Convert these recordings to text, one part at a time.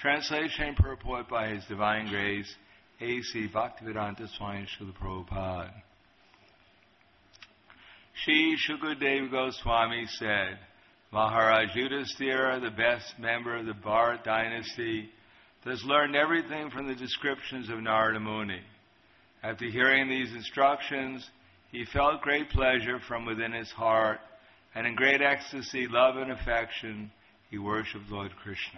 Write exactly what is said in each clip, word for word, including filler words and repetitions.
Translation and purport by His Divine Grace, A C Bhaktivedanta Swami Srila Prabhupada. Shri Shukadeva Goswami said, Maharaj Yudhisthira, the best member of the Bharat dynasty, thus learned everything from the descriptions of Narada Muni. After hearing these instructions, he felt great pleasure from within his heart, and in great ecstasy, love, and affection, he worshipped Lord Krishna.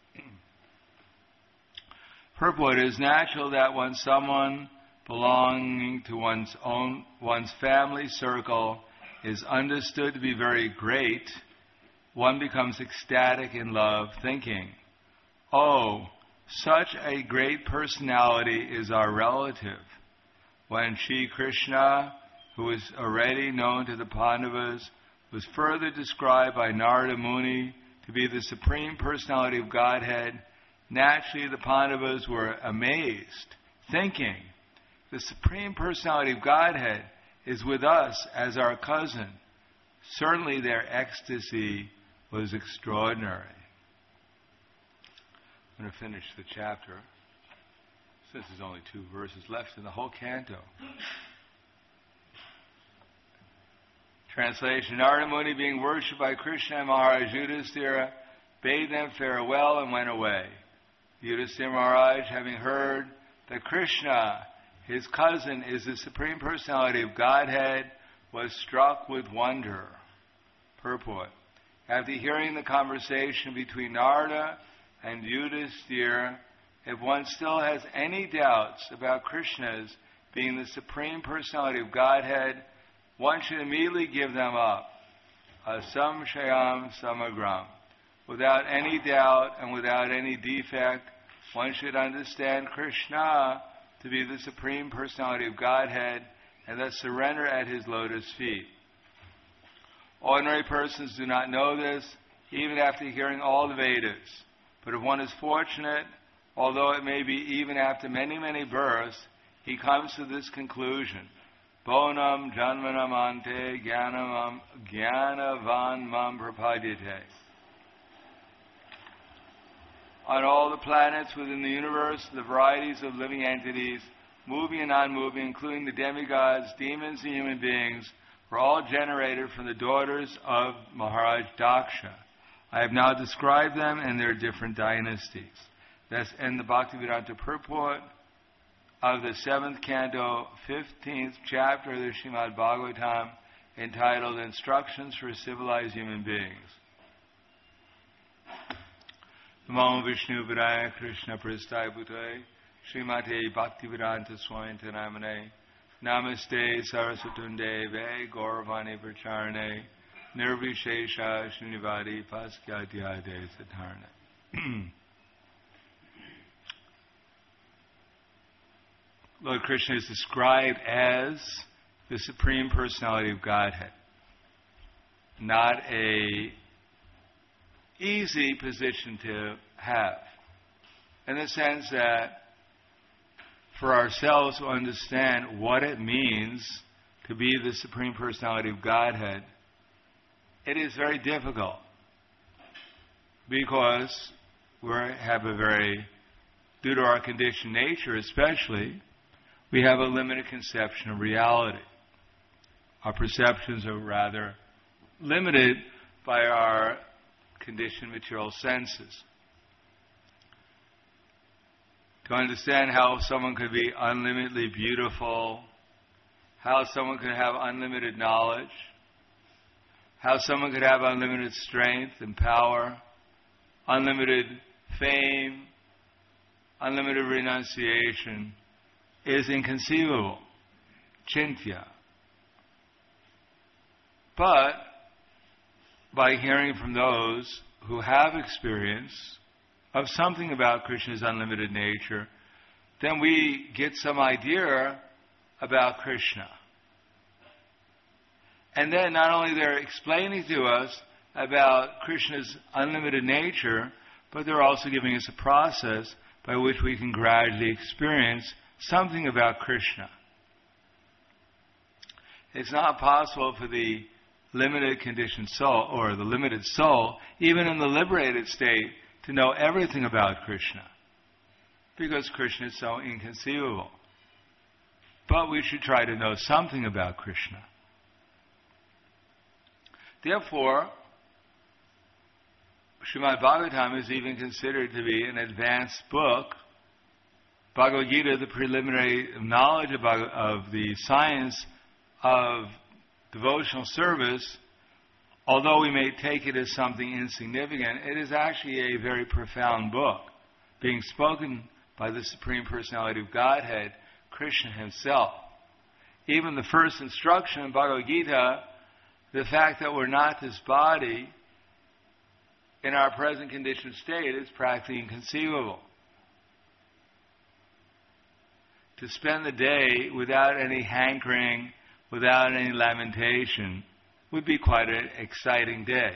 Purport: it is natural that when someone belonging to one's own, one's family circle is understood to be very great, one becomes ecstatic in love, thinking, oh, such a great personality is our relative. When Shri Krishna, who is already known to the Pandavas, was further described by Narada Muni to be the Supreme Personality of Godhead, naturally the Pandavas were amazed, thinking, the Supreme Personality of Godhead is with us as our cousin. Certainly their ecstasy was extraordinary. I'm going to finish the chapter, since there's only two verses left in the whole canto. Translation: Narada Muni, being worshipped by Krishna and Maharaj Yudhisthira, bade them farewell and went away. Yudhisthira Maharaj, having heard that Krishna, his cousin, is the Supreme Personality of Godhead, was struck with wonder. Purport: after hearing the conversation between Narada and Yudhisthira, if one still has any doubts about Krishna's being the Supreme Personality of Godhead, one should immediately give them up. Asamshayam samagram. Without any doubt and without any defect, one should understand Krishna to be the Supreme Personality of Godhead and thus surrender at His lotus feet. Ordinary persons do not know this, even after hearing all the Vedas. But if one is fortunate, although it may be even after many, many births, he comes to this conclusion. Bonam janmanam ante jnanam jnanavan mam prapadyate. On all the planets within the universe, the varieties of living entities, moving and non-moving, including the demigods, demons, and human beings, were all generated from the daughters of Maharaj Daksha. I have now described them and their different dynasties. That's in the Bhaktivedanta purport of the seventh canto, fifteenth chapter of the Srimad Bhagavatam, entitled Instructions for Civilized Human Beings. Namo Vishnu Vidaya Krishna Prasthaya Bhutaya Srimate Bhaktivedanta Swami Namane Namaste Saraswatunde Ve Gauravani Pracharane Nirvishesha Srinivadi Paskyadyade Satarna. Lord Krishna is described as the Supreme Personality of Godhead. Not a easy position to have, in the sense that for ourselves to understand what it means to be the Supreme Personality of Godhead, it is very difficult, because we have a very, due to our conditioned nature especially, we have a limited conception of reality. Our perceptions are rather limited by our conditioned material senses. To understand how someone could be unlimitedly beautiful, how someone could have unlimited knowledge, how someone could have unlimited strength and power, unlimited fame, unlimited renunciation, is inconceivable. Chintya. But by hearing from those who have experience of something about Krishna's unlimited nature, then we get some idea about Krishna. And then not only they're explaining to us about Krishna's unlimited nature, but they're also giving us a process by which we can gradually experience something about Krishna. It's not possible for the limited conditioned soul, or the limited soul, even in the liberated state, to know everything about Krishna, because Krishna is so inconceivable. But we should try to know something about Krishna. Therefore, Srimad Bhagavatam is even considered to be an advanced book. Bhagavad Gita, the preliminary knowledge of, of the science of devotional service, although we may take it as something insignificant, it is actually a very profound book, being spoken by the Supreme Personality of Godhead, Krishna himself. Even the first instruction in Bhagavad Gita, the fact that we're not this body in our present conditioned state, is practically inconceivable. To spend the day without any hankering, without any lamentation, would be quite an exciting day.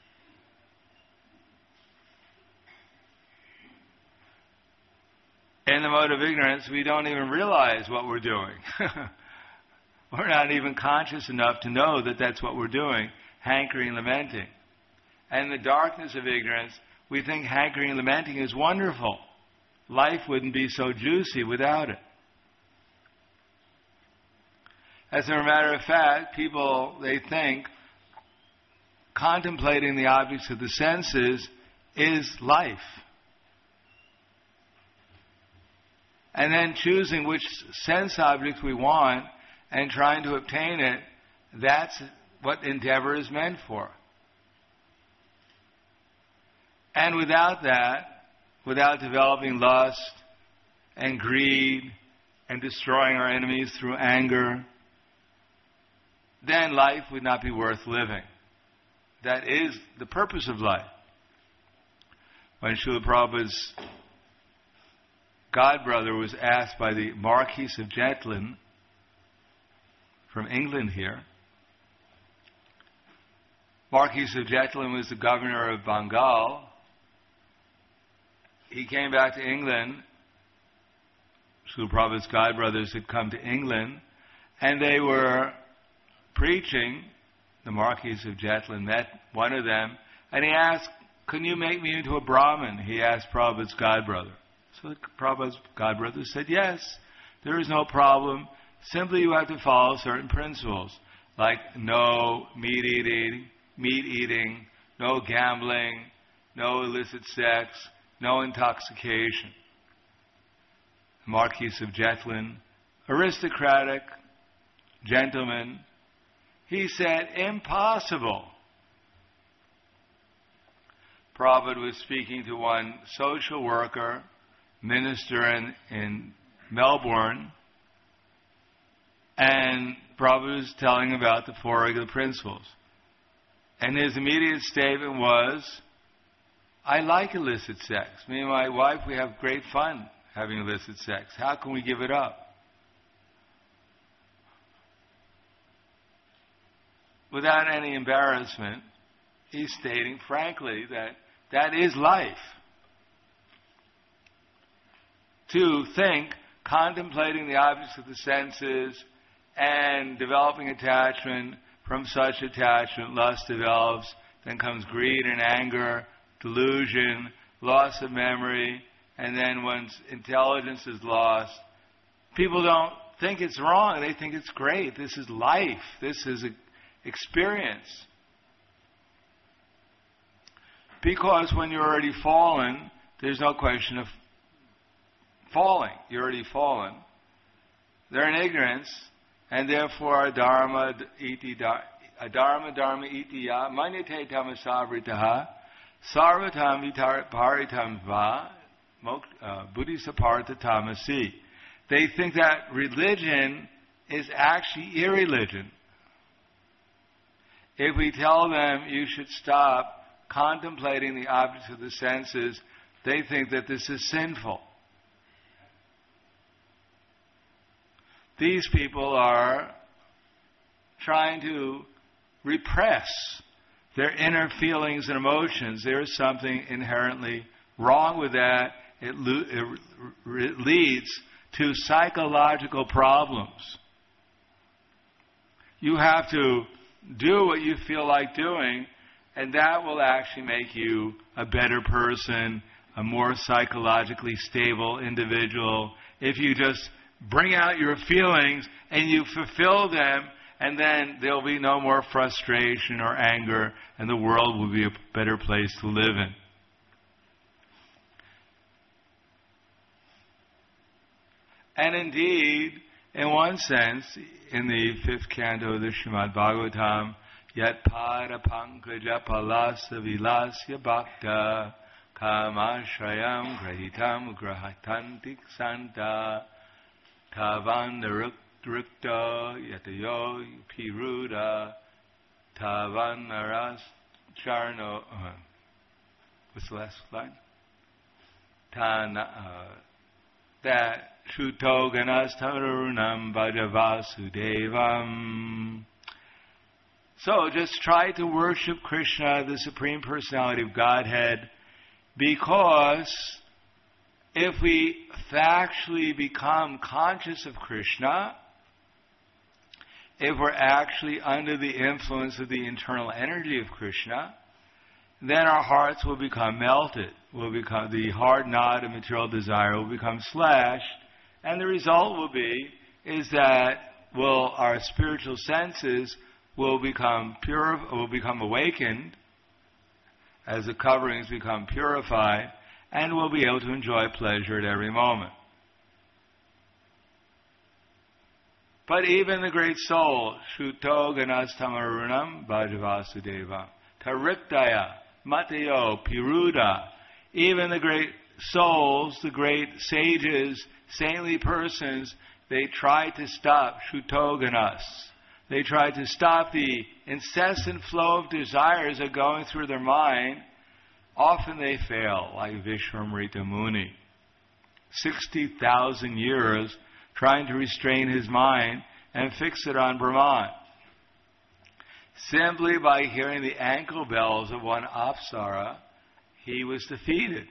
In the mode of ignorance, we don't even realize what we're doing. We're not even conscious enough to know that that's what we're doing, hankering and lamenting. And in the darkness of ignorance, we think hankering and lamenting is wonderful. Life wouldn't be so juicy without it. As a matter of fact, people, they think contemplating the objects of the senses is life. And then choosing which sense objects we want and trying to obtain it, that's what endeavor is meant for. And without that, without developing lust and greed and destroying our enemies through anger, then life would not be worth living. That is the purpose of life. When Srila Prabhupada's godbrother was asked by the Marquis of Jetland from England here, Marquis of Jetland was the governor of Bengal. He came back to England. Srila Prabhupada's godbrothers had come to England, and they were preaching. The Marquis of Jetland met one of them, and he asked, "Can you make me into a Brahmin?" He asked Prabhupada's godbrother. So Prabhupada's godbrother said, "Yes, there is no problem. Simply you have to follow certain principles, like no meat eating, meat eating, no gambling, no illicit sex, no intoxication." The Marquis of Jetland, aristocratic gentleman, he said, "Impossible." Prabhupada was speaking to one social worker, minister in, in Melbourne, and Prabhupada was telling about the four regular principles. And his immediate statement was, "I like illicit sex. Me and my wife, we have great fun having illicit sex. How can we give it up?" Without any embarrassment, he's stating frankly that that is life. To think, contemplating the objects of the senses and developing attachment, from such attachment lust develops, then comes greed and anger, delusion, loss of memory, and then one's intelligence is lost. People don't think it's wrong, they think it's great. This is life, this is a experience. Because when you're already fallen, there's no question of falling. You're already fallen. They're in ignorance, and therefore dharma iti dharma dharma iti ya manyate tamasavritaha sarvatam vitaritam va buddhisaparta tamasi. They think that religion is actually irreligion. If we tell them you should stop contemplating the objects of the senses, they think that this is sinful. These people are trying to repress their inner feelings and emotions. There is something inherently wrong with that. It, lo- it re- leads to psychological problems. You have to do what you feel like doing, And that will actually make you a better person, a more psychologically stable individual. If you just bring out your feelings and you fulfill them, and then there'll be no more frustration or anger, and the world will be a better place to live in. And indeed, in one sense, in the fifth canto of the Srimad Bhagavatam, Yat pada pankaja palasa vilasya bhakta kamashrayam grahitam grahatantik santa tavan rukta yatayo piruda tavan naras charno. Uh, what's the last line? Tana, uh, that Shuto ganastarunam bhajavasudevam. So just try to worship Krishna, the Supreme Personality of Godhead, because if we factually become conscious of Krishna, if we're actually under the influence of the internal energy of Krishna, then our hearts will become melted. Will become the hard knot of material desire will become slashed, and the result will be is that will our spiritual senses will become pure, will become awakened as the coverings become purified, and we'll be able to enjoy pleasure at every moment. But even the great soul, Shuto Ganastamarunam Bhajavasudeva, Tariktaya, Matayo, Piruda, even the great souls, the great sages, saintly persons, they try to stop Shutoganas. They try to stop the incessant flow of desires that are going through their mind. Often they fail, like Vishwamrita Muni. sixty thousand years trying to restrain his mind and fix it on Brahman. Simply by hearing the ankle bells of one Apsara, he was defeated.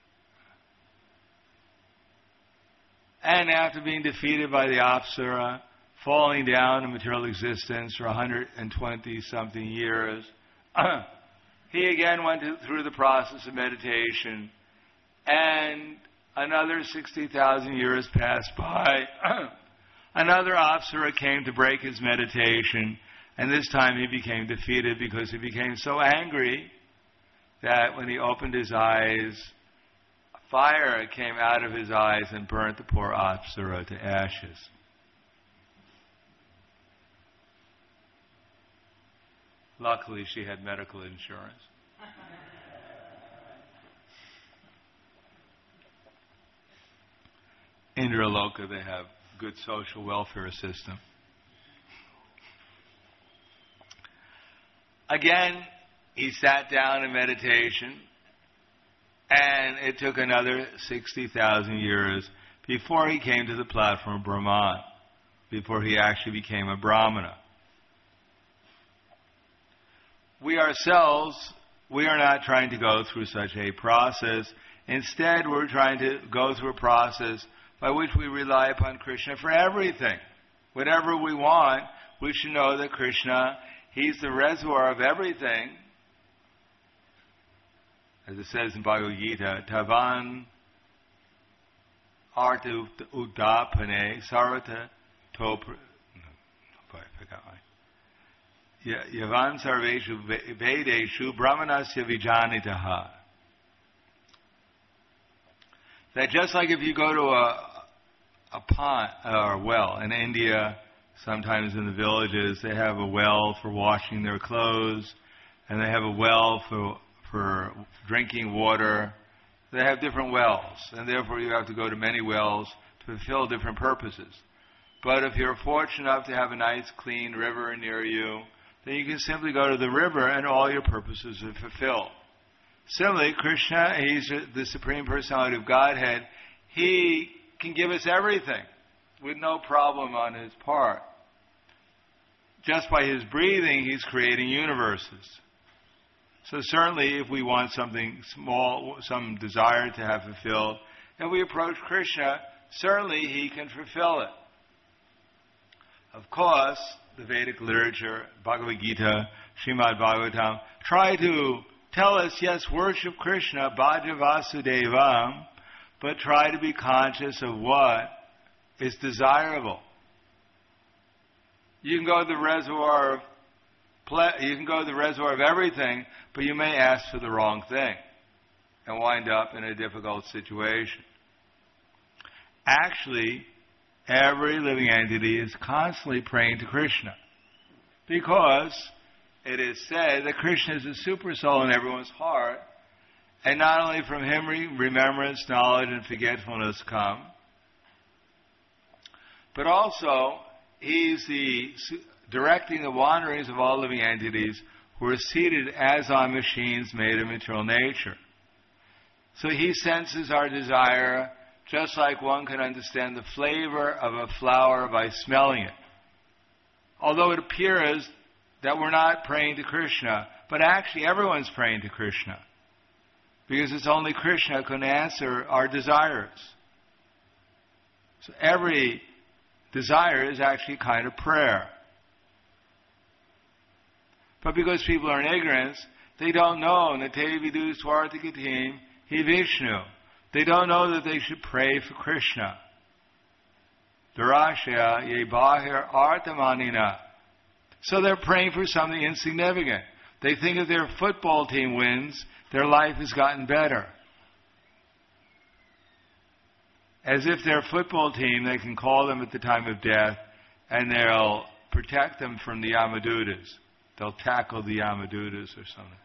And after being defeated by the Apsara, falling down in material existence for one hundred twenty something years, he again went through the process of meditation, and another sixty thousand years passed by. Another Apsara came to break his meditation, and this time he became defeated because he became so angry that when he opened his eyes, fire came out of his eyes and burnt the poor Apsara to ashes. Luckily, she had medical insurance. Indraloka, they have good social welfare system. Again, he sat down in meditation, and it took another sixty thousand years before he came to the platform of Brahman, before he actually became a Brahmana. We ourselves, we are not trying to go through such a process. Instead, we're trying to go through a process by which we rely upon Krishna for everything. Whatever we want, we should know that Krishna, He's the reservoir of everything. As it says in Bhagavad Gita, Tavan Arta Udapane Sarvata Topra. No, I forgot my. Yavan Sarveshu Vedeshu Brahmanasya Vijanitaha. That just like if you go to a a pond or a well in India, sometimes in the villages they have a well for washing their clothes, and they have a well for for drinking water. They have different wells, and therefore you have to go to many wells to fulfill different purposes. But if you're fortunate enough to have a nice clean river near you, then you can simply go to the river and all your purposes are fulfilled. Similarly, Krishna, He's the Supreme Personality of Godhead. He can give us everything with no problem on His part. Just by His breathing, He's creating universes. So certainly, if we want something small, some desire to have fulfilled, and we approach Krishna, certainly He can fulfill it. Of course, the Vedic literature, Bhagavad Gita, Srimad Bhagavatam, try to tell us, yes, worship Krishna, Bhaja Vasudevam, but try to be conscious of what is desirable. You can go to the reservoir of ple- you can go to the reservoir of everything, but you may ask for the wrong thing and wind up in a difficult situation. Actually, every living entity is constantly praying to Krishna, because it is said that Krishna is a super soul in everyone's heart, and not only from him remembrance, knowledge, and forgetfulness come, but also he's the directing the wanderings of all living entities who are seated as on machines made of material nature. So he senses our desire just like one can understand the flavor of a flower by smelling it. Although it appears that we're not praying to Krishna, but actually everyone's praying to Krishna, because it's only Krishna who can answer our desires. So every desire is actually a kind of prayer. But because people are in ignorance, they don't know. Nate vidu swartikatim hi Vishnu. They don't know that they should pray for Krishna. Durashya ye bahir artamanina. So they're praying for something insignificant. They think if their football team wins, their life has gotten better. As if their football team, they can call them at the time of death, and they'll protect them from the Yamadutas. They'll tackle the Yamadutas or something.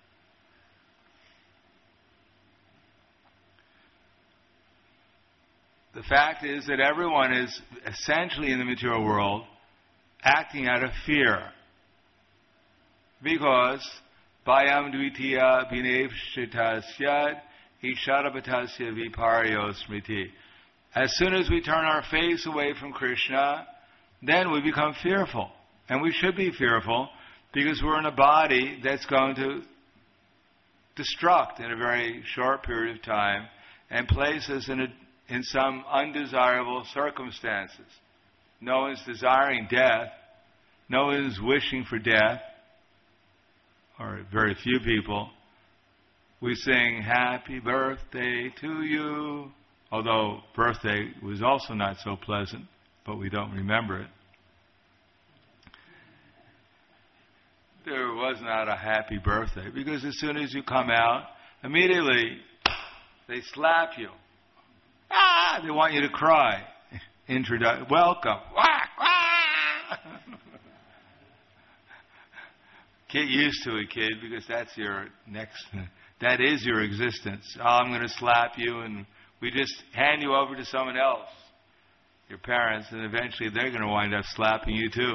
The fact is that everyone is essentially in the material world acting out of fear. Because Bhayam Dvitiya Bhinevshitasyad Isharapatasya Viparyo Smriti. As soon as we turn our face away from Krishna, then we become fearful. And we should be fearful, because we're in a body that's going to destruct in a very short period of time and place us in a in some undesirable circumstances. No one's desiring death. No one's wishing for death, or very few people. We sing, happy birthday to you, although birthday was also not so pleasant, but we don't remember it. There was not a happy birthday, because as soon as you come out, immediately they slap you. Ah! They want you to cry. Introdu- welcome. Whack! Ah! Get used to it, kid, because that's your next, that is your existence. Oh, I'm going to slap you, and we just hand you over to someone else, your parents, and eventually they're going to wind up slapping you too.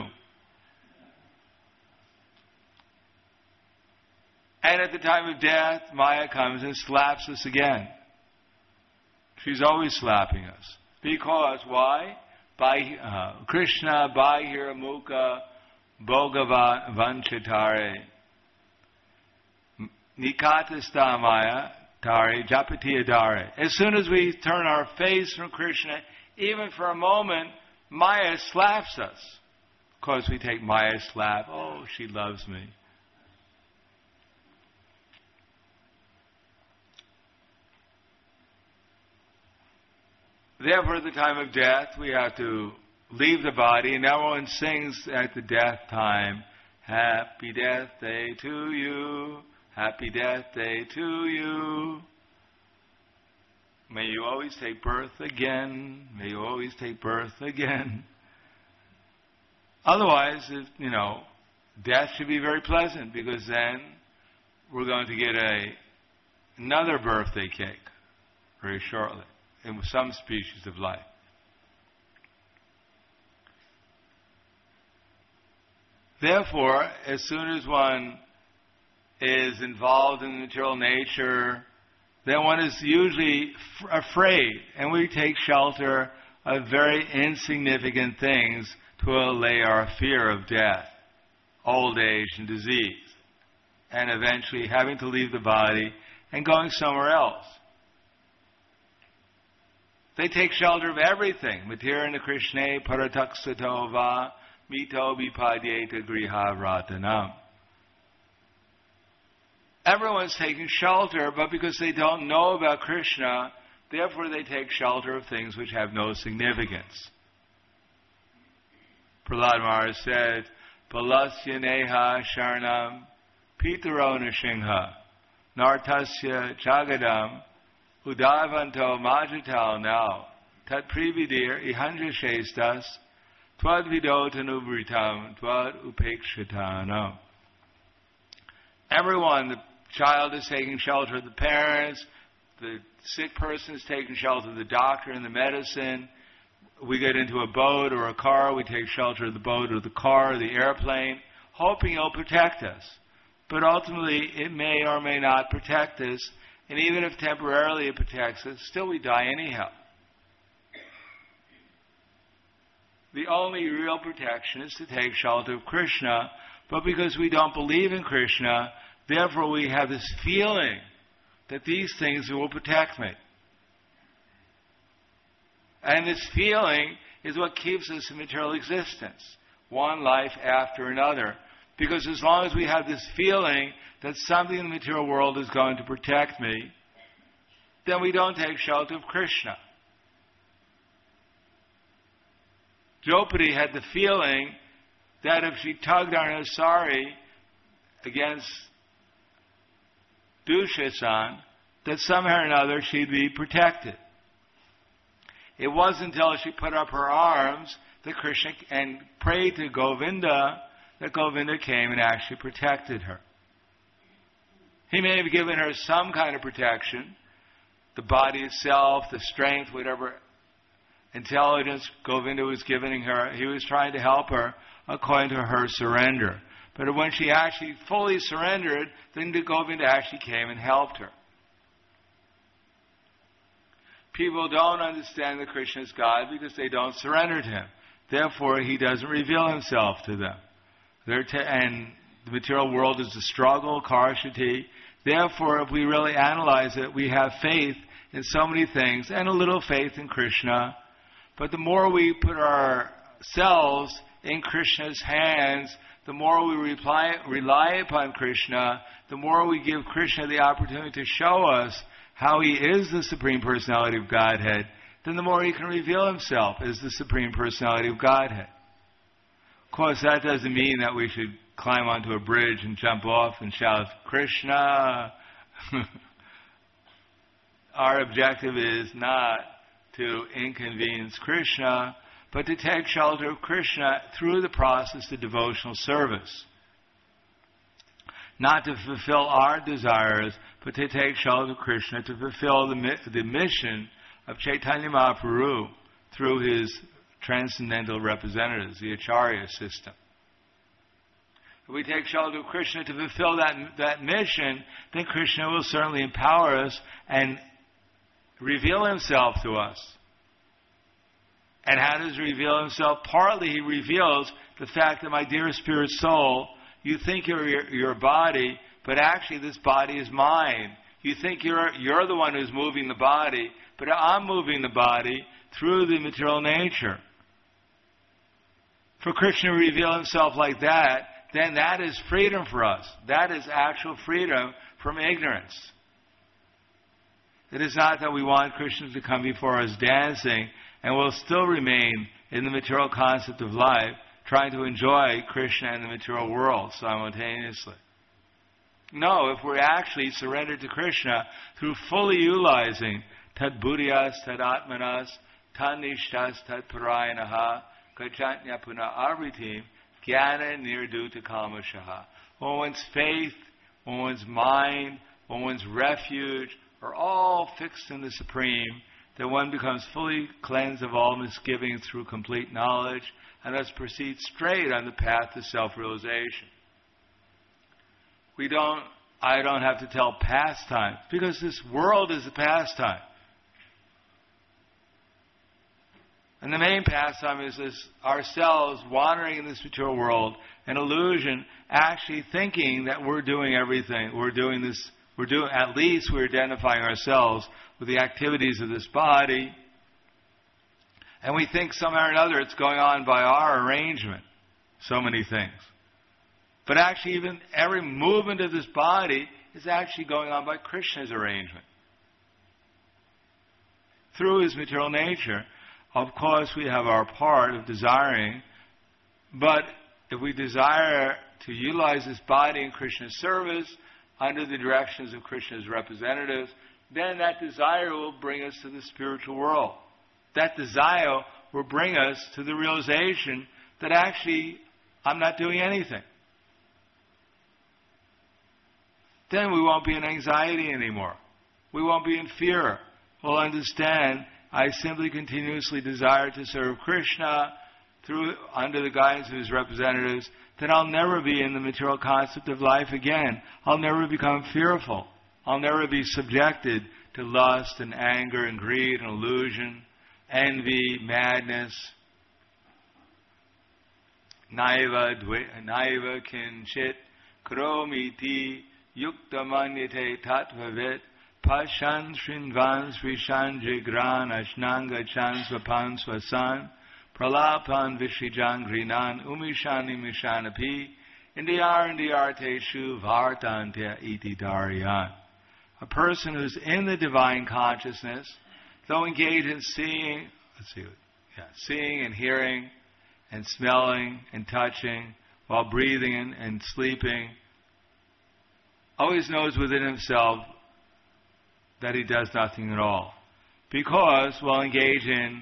And at the time of death, Maya comes and slaps us again. She's always slapping us. Because, why? By uh, Krishna, Bahira Mukha, Bhogava Vanchitare, Nikatasta Maya, Tare, Japatiya Dare. As soon as we turn our face from Krishna, even for a moment, Maya slaps us. Of course, we take Maya's slap. Oh, she loves me. Therefore, at the time of death, we have to leave the body, and everyone sings at the death time, happy death day to you, happy death day to you. May you always take birth again, may you always take birth again. Otherwise, if, you know, death should be very pleasant, because then we're going to get a another birthday cake very shortly in some species of life. Therefore, as soon as one is involved in material nature, then one is usually f- afraid, and we take shelter of very insignificant things to allay our fear of death, old age, and disease, and eventually having to leave the body and going somewhere else. They take shelter of everything. Matirana Krishna Parataksatova Mito Vipadyeta Griha Ratanam. everyone's taking shelter, but because they don't know about Krishna, therefore they take shelter of things which have no significance. Prahlad Maharaj said, Balasya neha sharnam pitaro nishingha nartasya jagadam udavanto majatal now tat prividir ihandra shestas tvad vidotanubritam tvad upekshitano. Everyone, the child is taking shelter of the parents, the sick person is taking shelter of the doctor and the medicine. We get into a boat or a car, we take shelter of the boat or the car or the airplane, hoping it'll protect us. But ultimately, it may or may not protect us, and even if temporarily it protects us, still we die anyhow. The only real protection is to take shelter of Krishna, but because we don't believe in Krishna, therefore we have this feeling that these things will protect me. And this feeling is what keeps us in material existence, one life after another. Because as long as we have this feeling that something in the material world is going to protect me, then we don't take shelter of Krishna. Draupadi had the feeling that if she tugged on her sari against Dushasan, that somehow or another she'd be protected. It wasn't until she put up her arms that Krishna and prayed to Govinda that Govinda came and actually protected her. He may have given her some kind of protection, the body itself, the strength, whatever intelligence Govinda was giving her. He was trying to help her according to her surrender. But when she actually fully surrendered, then the Govinda actually came and helped her. People don't understand that Krishna is God because they don't surrender to Him. Therefore, He doesn't reveal Himself to them. They're t- and the material world is a struggle, karshati. Therefore, if we really analyze it, we have faith in so many things and a little faith in Krishna. But the more we put ourselves in Krishna's hands, the more we rely, rely upon Krishna, the more we give Krishna the opportunity to show us how He is the Supreme Personality of Godhead, then the more He can reveal Himself as the Supreme Personality of Godhead. Of course, that doesn't mean that we should climb onto a bridge and jump off and shout, Krishna! Our objective is not to inconvenience Krishna, but to take shelter of Krishna through the process of devotional service. Not to fulfill our desires, but to take shelter of Krishna to fulfill the, the mission of Chaitanya Mahaprabhu through his transcendental representatives, the Acharya system. If we take shelter of Krishna to fulfill that, that mission, then Krishna will certainly empower us and reveal Himself to us. And how does He reveal Himself? Partly He reveals the fact that, my dear spirit soul, you think you're your, your body, but actually this body is mine. You think you're you're the one who's moving the body, but I'm moving the body through the material nature. For Krishna to reveal Himself like that, then that is freedom for us. That is actual freedom from ignorance. It is not that we want Krishna to come before us dancing and we'll still remain in the material concept of life, trying to enjoy Krishna and the material world simultaneously. No, if we're actually surrendered to Krishna through fully utilizing tad buddhyas, tad atmanas, tad nishtas, tad parayanaha, gacchanya puna avritim, jnana nirduta kalmashaha. When one's faith, when one's mind, when one's refuge are all fixed in the Supreme, then one becomes fully cleansed of all misgivings through complete knowledge, and thus proceeds straight on the path to self-realization. We don't, I don't have to tell pastime, because this world is a pastime. And the main pastime is this ourselves wandering in this material world, an illusion, actually thinking that we're doing everything. We're doing this, we're doing, at least we're identifying ourselves with the activities of this body. And we think somehow or another it's going on by our arrangement. So many things. But actually even every movement of this body is actually going on by Krishna's arrangement. Through his material nature, of course, we have our part of desiring, but if we desire to utilize this body in Krishna's service, under the directions of Krishna's representatives, then that desire will bring us to the spiritual world. That desire will bring us to the realization that actually I'm not doing anything. Then we won't be in anxiety anymore. We won't be in fear. We'll understand I simply continuously desire to serve Krishna through under the guidance of his representatives, then I'll never be in the material concept of life again. I'll never become fearful. I'll never be subjected to lust and anger and greed and illusion, envy, madness. Naiva dve, naiva kinchit kromiti yuktamanyate tatvavit pashan shrinvan srishan jigran ashnanga chan swapan swasan pralapan vishijan grinan umishani mishanapi indiyar indiyarteshu vartantya iti daryan. A person who's in the divine consciousness, though engaged in seeing, let's see, yeah, seeing and hearing and smelling and touching while breathing and, and sleeping, always knows within himself that he does nothing at all. Because while engaged in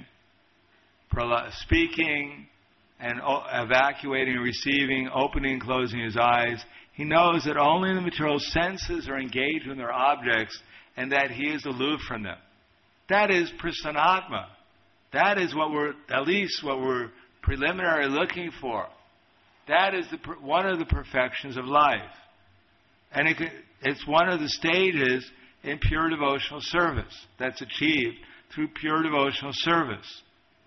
speaking and evacuating and receiving, opening and closing his eyes, he knows that only the material senses are engaged with their objects and that he is aloof from them. That is prasanatma. That is what we're, at least what we're preliminary looking for. That is the, one of the perfections of life. And it, it's one of the stages in pure devotional service that's achieved through pure devotional service.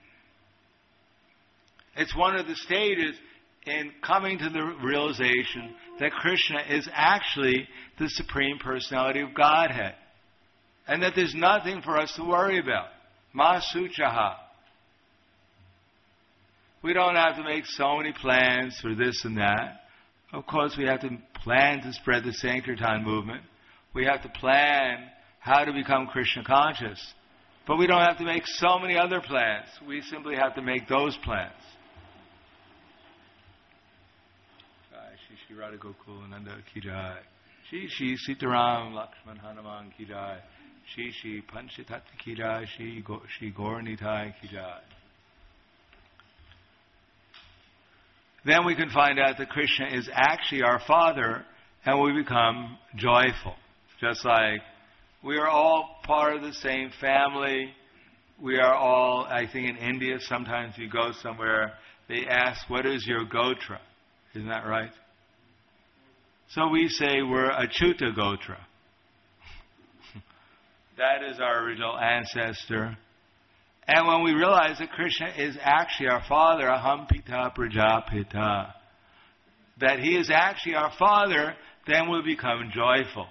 It's one of the stages in coming to the realization that Krishna is actually the Supreme Personality of Godhead. And that there's nothing for us to worry about. Ma suchaha. We don't have to make so many plans for this and that. Of course, we have to plan to spread the Sankirtan movement. We have to plan how to become Krishna conscious. But we don't have to make so many other plans. We simply have to make those plans. Shri Shri Radha Gokulananda ki jai. Shri Shri Sitaram Lakshman Hanuman ki jai. Shri Shri Panchatattva ki jai. Shri Gaur Nitai ki jai. Then we can find out that Krishna is actually our Father, and we become joyful. Just like we are all part of the same family. We are all, I think in India, sometimes you go somewhere, they ask, what is your Gotra? Isn't that right? So we say we're Achyuta Gotra. That is our original ancestor. And when we realize that Krishna is actually our Father, Aham Pita Prajapita, that He is actually our Father, then we'll become joyful.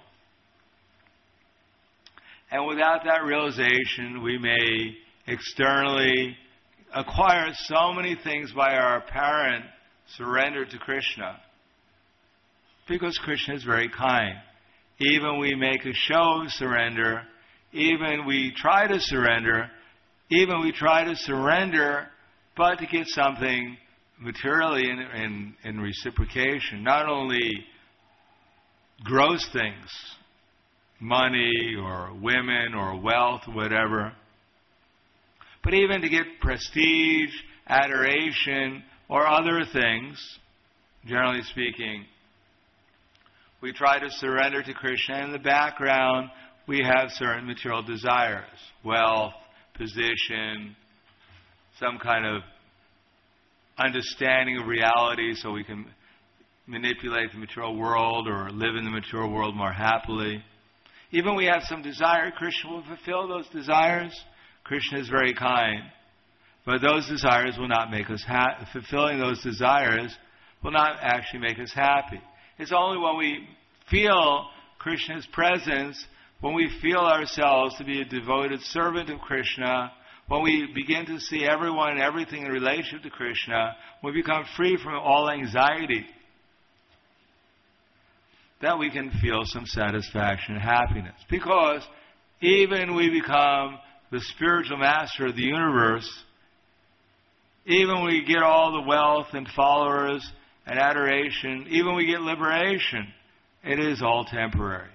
And without that realization, we may externally acquire so many things by our apparent surrender to Krishna. Because Krishna is very kind. Even we make a show of surrender, even we try to surrender, even we try to surrender, but to get something materially in, in, in reciprocation. Not only gross things, money or women or wealth or whatever, but even to get prestige, adoration, or other things, generally speaking, we try to surrender to Krishna. In the background, we have certain material desires, wealth, position, some kind of understanding of reality so we can manipulate the material world or live in the material world more happily. Even we have some desire, Krishna will fulfill those desires. Krishna is very kind. But those desires will not make us happy. Fulfilling those desires will not actually make us happy. It's only when we feel Krishna's presence, when we feel ourselves to be a devoted servant of Krishna, when we begin to see everyone and everything in relation to Krishna, we become free from all anxiety. that we can feel some satisfaction and happiness. Because even we become the spiritual master of the universe, even we get all the wealth and followers and adoration, even we get liberation, it is all temporary.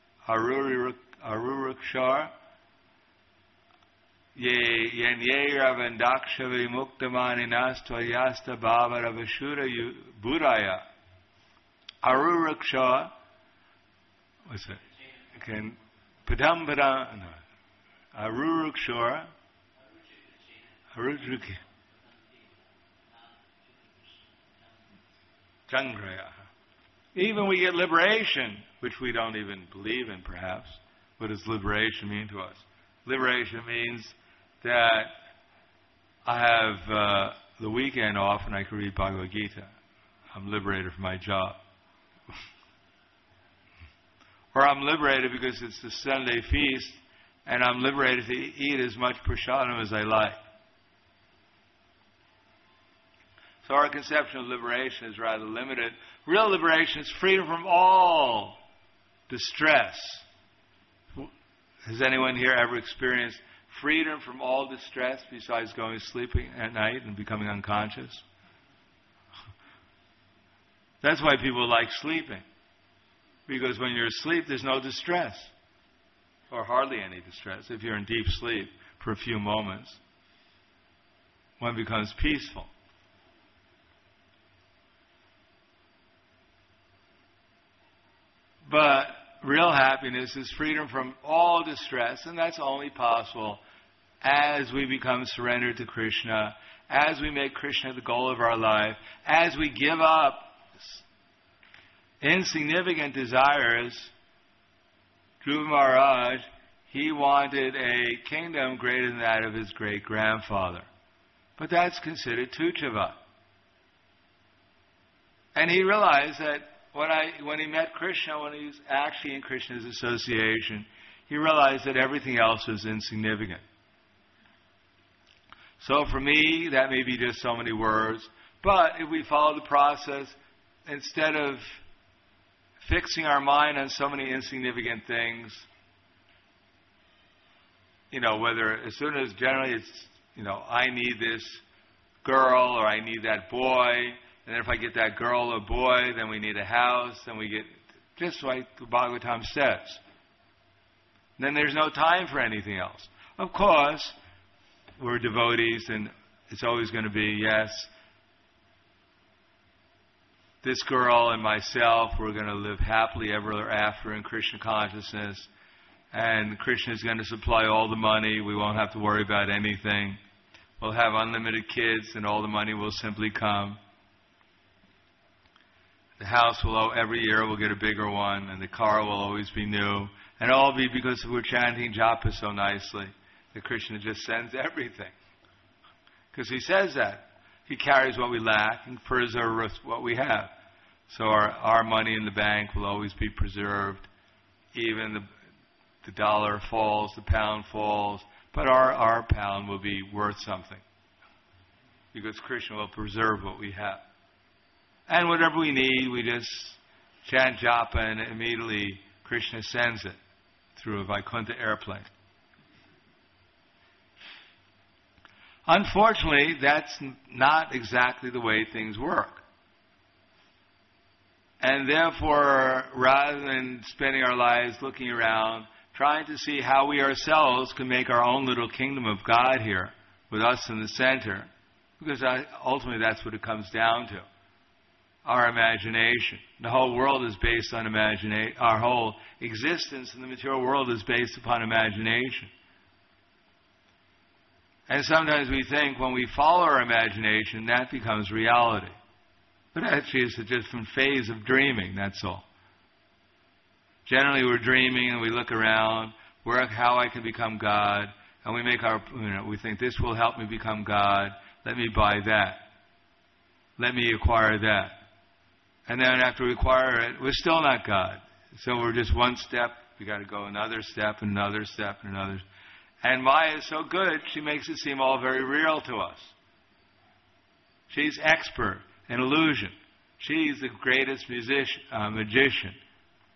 Arurukshar ye yenye ravandakshavi muktamaninas tvayasta bhavaravashura budaya. Arurukshar, what's it? Can padam padam no. Arurukshar Arurukshar Changraya. Even we get liberation, which we don't even believe in perhaps. What does liberation mean to us? Liberation means that I have uh, the weekend off and I can read Bhagavad Gita. I'm liberated from my job. Or I'm liberated because it's the Sunday feast and I'm liberated to eat as much prasadam as I like. So our conception of liberation is rather limited. Real liberation is freedom from all distress. Has anyone here ever experienced freedom from all distress besides going sleeping at night and becoming unconscious? That's why people like sleeping. Because when you're asleep, there's no distress. Or hardly any distress. If you're in deep sleep for a few moments, one becomes peaceful. But real happiness is freedom from all distress, and that's only possible as we become surrendered to Krishna, as we make Krishna the goal of our life, as we give up insignificant desires. Dhruva Maharaj, he wanted a kingdom greater than that of his great-grandfather. But that's considered tuchava. And he realized that When, I, when he met Krishna, when he was actually in Krishna's association, he realized that everything else was insignificant. So for me, that may be just so many words. But if we follow the process, instead of fixing our mind on so many insignificant things, you know, whether as soon as generally it's, you know, I need this girl or I need that boy, and then if I get that girl or boy, then we need a house, then we get, just like the Bhagavatam says. Then there's no time for anything else. Of course, we're devotees and it's always going to be, yes, this girl and myself, we're going to live happily ever after in Krishna consciousness, and Krishna is going to supply all the money, we won't have to worry about anything. We'll have unlimited kids and all the money will simply come. The house will, every year we'll get a bigger one, and the car will always be new. And all be because we're chanting japa so nicely that Krishna just sends everything. Because he says that. He carries what we lack and preserves what we have. So our, our money in the bank will always be preserved. Even the, the dollar falls, the pound falls, but our, our pound will be worth something. Because Krishna will preserve what we have. And whatever we need, we just chant japa and immediately Krishna sends it through a Vaikuntha airplane. Unfortunately, that's not exactly the way things work. And therefore, rather than spending our lives looking around, trying to see how we ourselves can make our own little kingdom of God here, with us in the center, because ultimately that's what it comes down to. Our imagination. The whole world is based on imagination. Our whole existence in the material world is based upon imagination. And sometimes we think when we follow our imagination, that becomes reality. But actually it's a different phase of dreaming, that's all. Generally we're dreaming and we look around, where, how I can become God, and we make our, you know, we think this will help me become God, let me buy that. Let me acquire that. And then after we acquire it, we're still not God. So we're just one step, we got to go another step, another step, and another. And Maya is so good, she makes it seem all very real to us. She's expert in illusion. She's the greatest musician, uh, magician.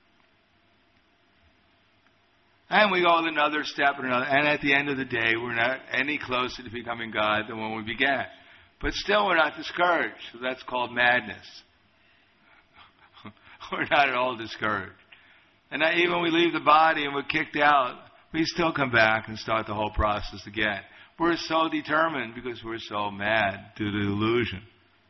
And we go another step and another. And at the end of the day, we're not any closer to becoming God than when we began. But still, we're not discouraged. So that's called madness. We're not at all discouraged. And even when we leave the body and we're kicked out, we still come back and start the whole process again. We're so determined because we're so mad due to the illusion.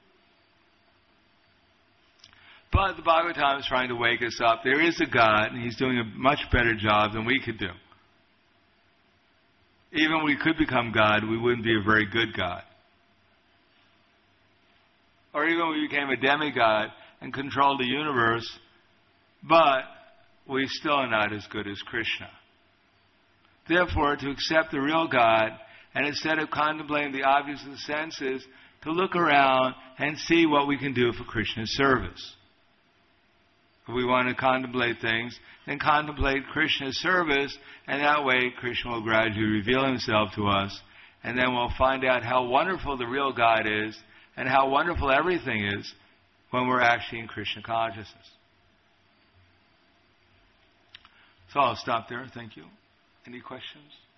But the Bhagavatam is trying to wake us up. There is a God, and He's doing a much better job than we could do. Even if we could become God, we wouldn't be a very good God. Or even if we became a demigod and controlled the universe, but we still are not as good as Krishna. Therefore, to accept the real God, and instead of contemplating the obvious of the senses, to look around and see what we can do for Krishna's service. If we want to contemplate things, then contemplate Krishna's service, and that way Krishna will gradually reveal Himself to us, and then we'll find out how wonderful the real God is, and how wonderful everything is when we're actually in Krishna consciousness. So I'll stop there. Thank you. Any questions?